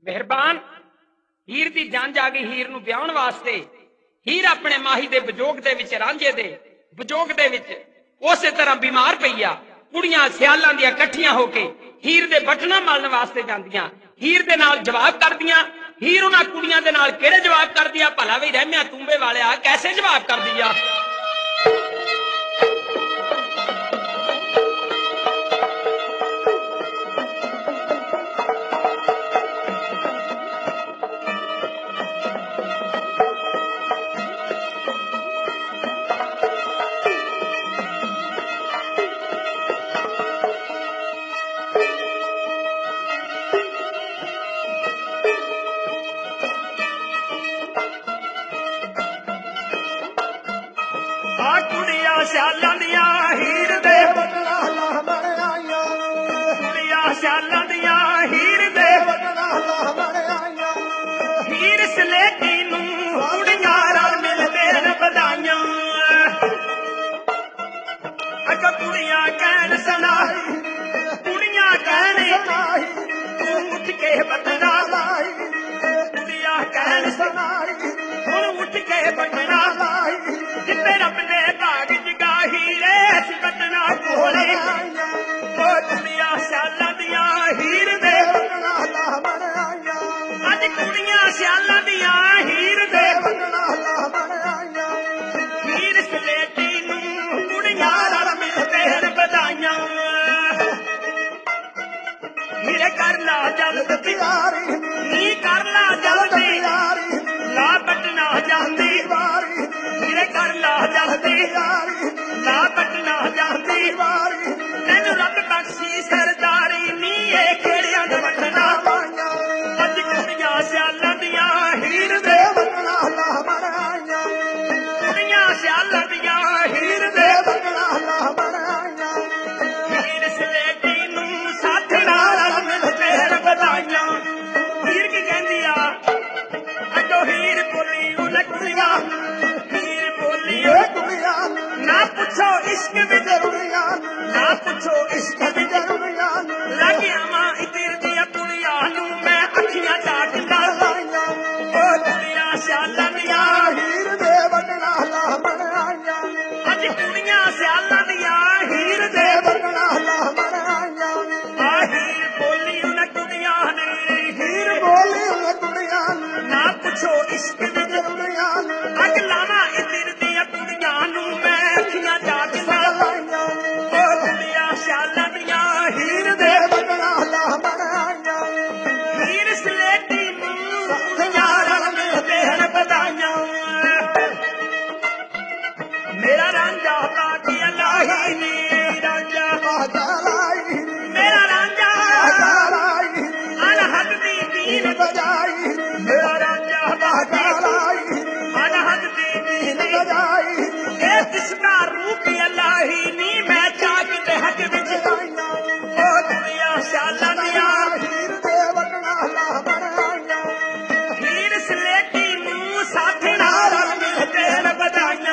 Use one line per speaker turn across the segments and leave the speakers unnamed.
मेहरबान हीर दी जान जा गई हीर नूं ब्याहण वास्ते। हीर अपने माही दे विजोग दे विच रांझे दे विजोग दे विच उसे तरह बीमार पई आ। कुड़ियां सियालां दियां इकट्ठियां होके हीर दे बटना मलण वास्ते जांदियां, हीर दे नाल जवाब करदियां। हीर उन्हां कुड़ियां दे नाल किहड़े जवाब करदी आ? भला वी रहमिया तूंबे वालिया कैसे जवाब करदी आ?
सियालां दियां हीर दे बटना लामण आईयां, कुड़ियां सियालां दियां हीर दे बटना लामण आईयां। हीर सलेटी नूं कुड़ियां रल मिल देन बधाइयां। अग कुड़ियां कहण सनाई, कुड़ियां कहण सनाई, तू उठ के बटना लाई। कुड़ियां कहण सनाई, हुण उठ के बटना लाई। जिते रब ने भाग जगाही रे अस बटना कोले। ओ कुड़ियां सियालां दियां हीर दे बटना लामण आईयां। अज कुड़ियां सियालां दियां हीर दे बटना लामण आईयां। हीर सलेटी नूं कुड़ियां रल मिल देन बधाइयां। हीरे कर ला जल्द तैयारी, नी कर ला जल्द तैयारी, ला बटना जांदी वारी। हीरे कर ला जल्दी यारी, ला बटना जांदी वारी। तैनू रब बख्शी सरदारी, नी ए खेड़ियां दे बटना वाइयां। अज कुड़ियां सियालां दियां हीर दे बटना लामण आईयां। कुड़ियां सियालां दियां हीर दे बटना लामण आईयां। हीर सलेटी नूं साथ नाल मिल देन बधाइयां। हीर की कहंदी आ अगो हीर बोली उन कुड़ियां, हीर बोली ओ कुड़ियां ना पूछो इश्क भी जरूरियां, ना पूछो इश्क भी जरूरियां। लगी आवां इतिर दियां कुड़ियां नूं मैं अखियां चाट लाइयां। ओ कुड़ियां सियालां दियां हीर दे बटना लामण आईयां। अज कुड़ियां सियालां दियां हीर दे बटना लामण आईयां। आ हीर बोली उन कुड़ियां ने, हीर बोली उन कुड़ियां ना पूछो इश्क भी जरूरियां। अग लावां इतिर दियां कुड़ियां नूं मैं अखियां चाट लाइयां। ओ कुड़ियां सियालां दियां हीर दे बटना लामण आईयां। हीर सलेटी नूं कुड़ियां रल मिल देन बधाइयां। मेरा रांझा बाकी अल्लाही नी, रांझा बाजा लाई। मेरा रांझा बाजा लाई, अनहद दी बीन बजाई। मेरा रांझा बाजा लाई, अनहद दी बीन बजाई। ए तिसका रूप अल्लाही नी, मैं चाक दे हक विच आईयां। ओ कुड़ियां सियालां दियां हीर दे बटना लामण आईयां। हीर सलेटी नूं साथ नाल मिल देन बधाइयां।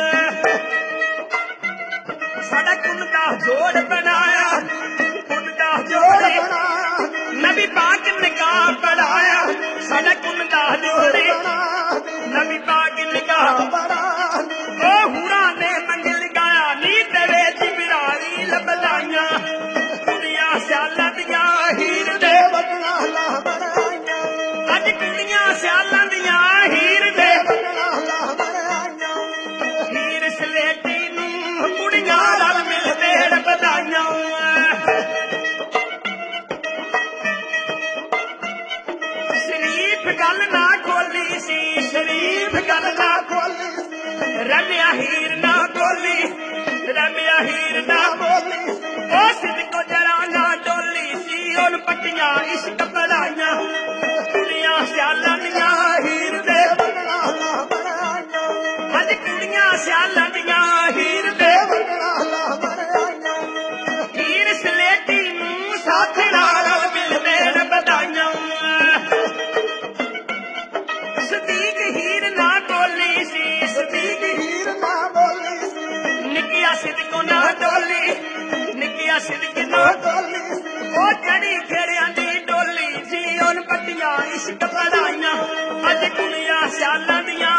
साडा कुल दा जोड़ बनाया, कुल दा जोड़ बनाया। नबी पाक निकाह पढ़ाया, साडा कुल दा जोड़ नबी पाक निकाह पढ़ाया। ओ हुरा ने मंगल गाया, नी तेरे जिबराइल बधाइयां। कुड़ियां सियालां दियां हीर दे बटना लामण आईयां। अज कुड़ियां सियालां दियां हीर दे बटना लामण आईयां। हीर सलेटी नूं कुड़ियां रल मिल देन बधाइयां। शरीफ गल ना खोली सी, शरीफ गल ना खोली सी। रमिया हीर ना बोली, रमिया हीर ना बोली। ओ सिद्को जरा ना डोली सी, उन पट्टियां इश्क पढ़ाइयां। कुड़ियां सियालां दियां हीर दे बटना लामण आईयां। अज कुड़ियां सियालां दियां हीर दे बटना लामण आईयां। हीर सलेटी नूं साथ नाल मिल देन बधाइयां। सदीक हीर ना बोली सी, सदीक हीर ना बोली सी। निकिया सिद्को ना डोली, निकिया सिद्क ना डोली। ओ चढ़ी फेरियां दी डोली सी, उन पट्टियां ਇਸ਼ਕ ਪੜਾਈਆਂ ਅੱਜ ਕੁੜੀਆਂ ਸਿਆਲਾਂ ਦੀਆਂ